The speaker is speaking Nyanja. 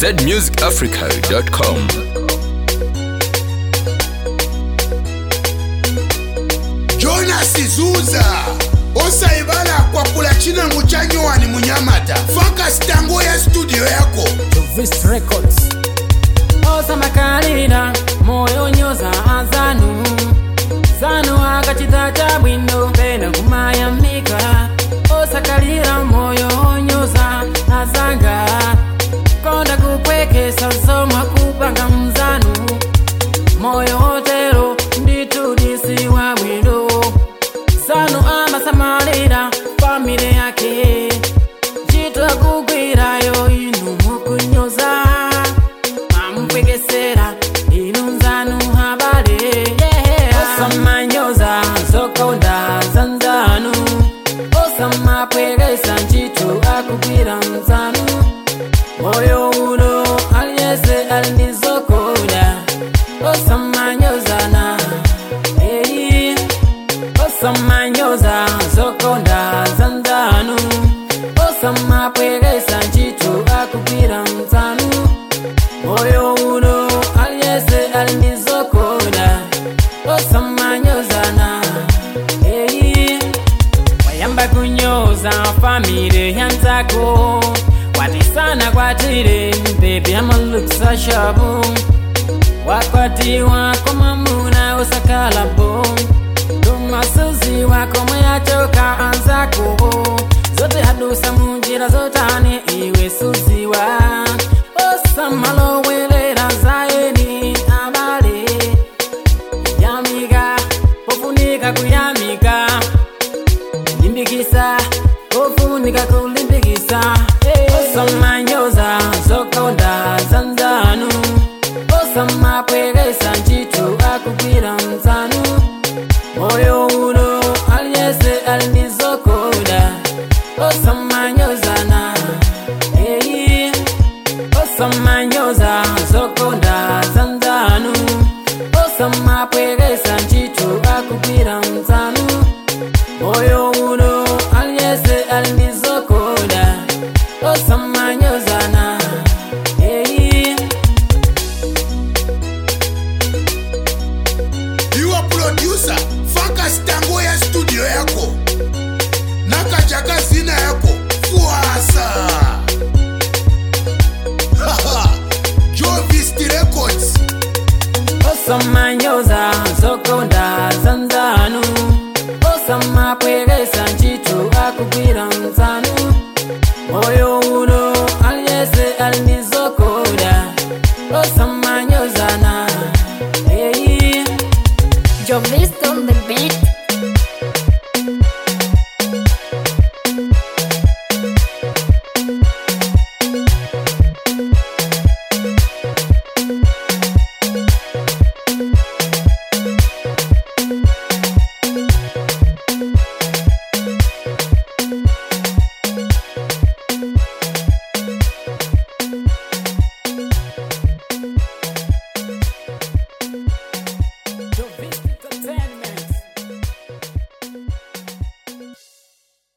zmusicafrica.com. Jonas Zuza osaibala kwa kula china muchanyo wani munyamata faka stango ya studio yako Jovis Records. Osa makalina moyo nyoza azanu Zanu akachitacha bwindo pena kumaya mika Osa kalira moyo nyoza azanga Konda kupweke sasoma kupanga mzanu Moyo hotero nditu disi wa bwindo Zanu ama samalira famile yake Jito kugwira yo inu mukunyoza Mampegesera inu zanu habale Osama nyoza zokonda zanzanu Osama pwegesa njito akugwira mzanu Moyo uno aliyese alinizokoda Osama nyoza na Osama nyoza zokonda zanzanu Osama pwegesa njito akugwira mzanu Moyo uno aliyese alinizokoda Osama nyoza na Wayamba kunyoza family yanzako Watisana kwa tire baby ama luksa shabu Wakwati wako mamuna usakala bo Tumasuzi wako mwachoka anzako Zote hadusa munjira zotane iwe suzi wa Osama lowelera zaeni abale Yamiga, pofunika kuyamika Limbikisa, pofunika kulimbikisa Osama nyoza, zokonda zanzanu Osama pwegesa njitu akugwira mzanu Moyo uno aliyese alinizokoda Osama nyoza na Osama nyoza, zokonda zanzanu Osama pwegesa njitu akugwira mzanu Moyo uno aliyese alinizokoda Osama nyoza na Iwa producer faka stango ya studio yako Nakachaka zina yako Fuasa Jovis Records Osama nyoza zokonda zanzanu Osama pwegesa njitu akugwira mzanu Moyo uno aliyese alinizokoda Osama